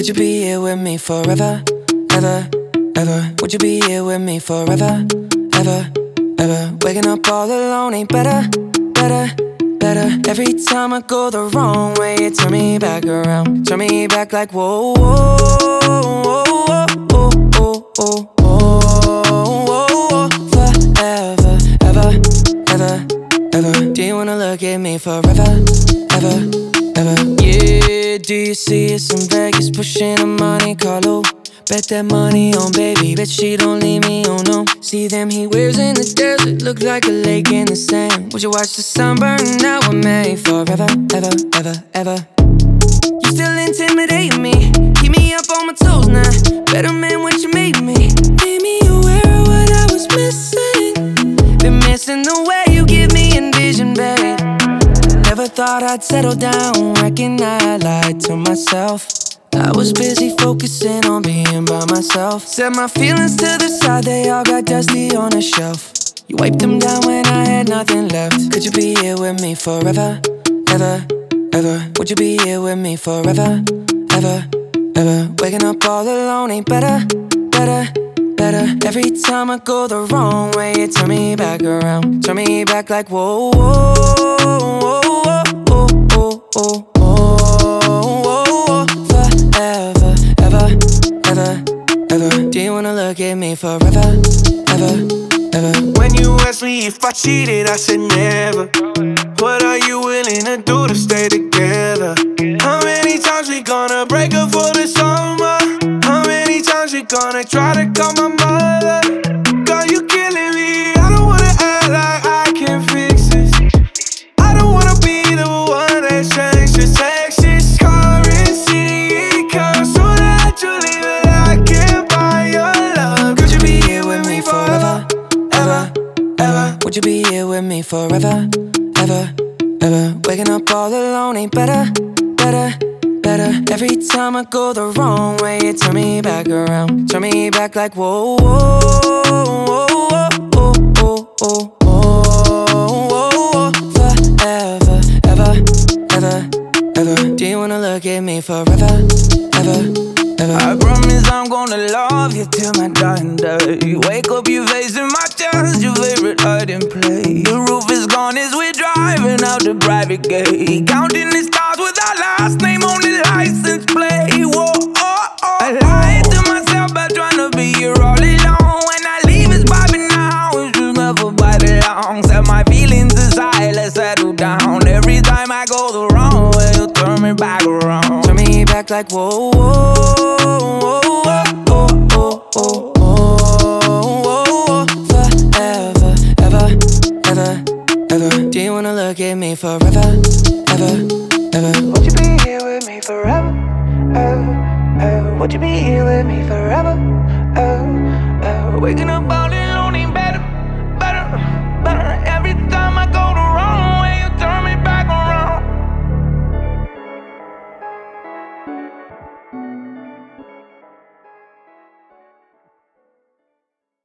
Could you be here with me forever, ever, ever? Would you be here with me forever, ever, ever? Waking up all alone ain't better, better, better. Every time I go the wrong way, you turn me back around. Turn me back like whoa, whoa, whoa, whoa, whoa, whoa, whoa. Forever, ever, ever, ever. Do you wanna look at me forever, ever, ever? Yeah, do you see us in Vegas pushing a Monte Carlo? Bet that money on baby, bet she don't leave me, oh no. See them he wears in the desert, look like a lake in the sand. Would you watch the sun burn out with me forever, ever, ever, ever? You still intimidate me, keep me up on my toes now. Better man what you made me. Made me aware of what I was missing. Been missing the way you give me envision, babe. Never thought I'd settle down, reckon I lied to myself. I was busy focusing on being by myself. Set my feelings to the side, they all got dusty on a shelf. You wiped them down when I had nothing left. Could you be here with me forever, ever, ever? Would you be here with me forever, ever, ever? Waking up all alone ain't better, better, better. Every time I go the wrong way, you turn me back around. Turn me back like whoa, whoa, whoa, whoa, whoa, whoa, whoa. Forever, ever, ever, ever. Do you wanna look at me forever, ever, ever? When you asked me if I cheated, I said never. What are you willing to do to stay together? How many times we gonna break up for the summer? How many times we gonna try to call my mother? Girl, you killing me. I don't wanna act like I can fix this. I don't wanna be the one that changes sexist currency. It comes so naturally, but I can't buy your love. Could you be here with me forever, ever, ever? Would you be here with me forever, ever, ever? Waking up all alone ain't better, better, better. Every time I go the wrong way, you turn me back around. Turn me back like whoa, whoa, whoa, whoa, whoa, whoa, whoa. Forever, ever, ever, ever. Do you wanna look at me forever, ever, ever? I promise I'm gonna love you till my dying day. Wake up, your face in my chest, your favorite hiding place. The roof is gone as we're driving out the private gate. Counting the stars with our last name on the license plate. Whoa, oh, oh. I lied to myself by trying to be here all alone. When I leave, it's vibing now, it's just never by the long. Set my feelings aside, let's settle down. Every time I go the wrong way, you turn me back around. Turn me back like whoa, whoa, whoa, whoa, whoa, whoa, whoa. Forever, ever, ever, ever. Do you wanna look at me forever, ever, ever? Would you be here with me forever? Would you be here with me forever? Waking up